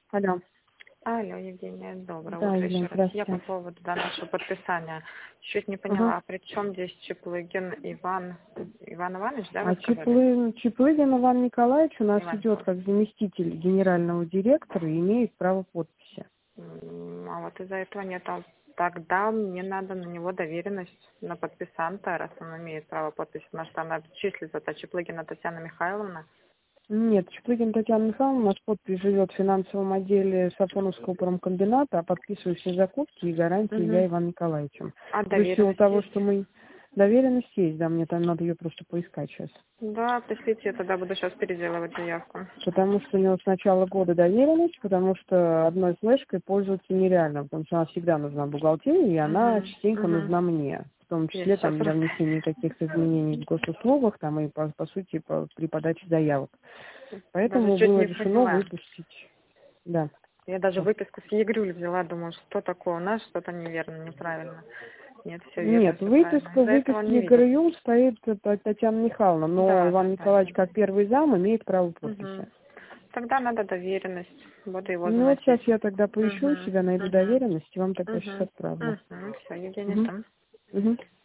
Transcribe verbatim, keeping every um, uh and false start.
Алло. Алло, Евгения, доброе Да, утро Елена, еще раз. Я по здравствуйте. поводу да, нашего подписания чуть не Ага. поняла, а при чем здесь Чеплыгин Иван, Иван Иванович, да, вы А сказали? Чеплы... Чеплыгин Иван Николаевич у нас Иван идет Николаевич. как заместитель генерального директора и имеет право подписи. М, А вот из-за этого нет. А Тогда мне надо на него доверенность на подписанта, раз он имеет право подписи, потому что она числится-то Чеплыгина Татьяна Михайловна. Нет, Чеплыгин Татьяна Михайловна у нас подпись живет в финансовом отделе Сафоновского промкомбината, а подписываю все закупки и гарантии я Угу. Иван Николаевичем. А То есть в силу доверенность того, есть? что мы... Доверенность есть, да, мне там надо ее просто поискать сейчас. Да, пришлите, я тогда буду сейчас переделывать заявку. Потому что у него с начала года доверенность, потому что одной флешкой пользоваться нереально, потому что она всегда нужна бухгалтерии, и она Угу. частенько Угу. нужна мне, в том Я числе сейчас... там для внесения каких-то изменений в госуслугах там и по, по сути по, при подаче заявок. Даже Поэтому чуть было не решено поняла. выпустить. Да. Я даже выписку с ЕГРЮЛь взяла, думаю, что такое у нас, что-то неверно, неправильно. Нет, все верно, Нет, все правильно. выписка, Из-за этого он выписки не видит. ГРЮ стоит Т- Татьяна Михайловна, но Да, да, Иван да, я Николаевич как знаю. первый зам имеет право подписи. Угу. Тогда надо доверенность. Буду его Ну вот сейчас заносить. я тогда поищу Угу. себя, найду Угу. доверенность и вам тогда сейчас Угу. отправлю. Угу. Все, Евгения, Угу. там. Угу.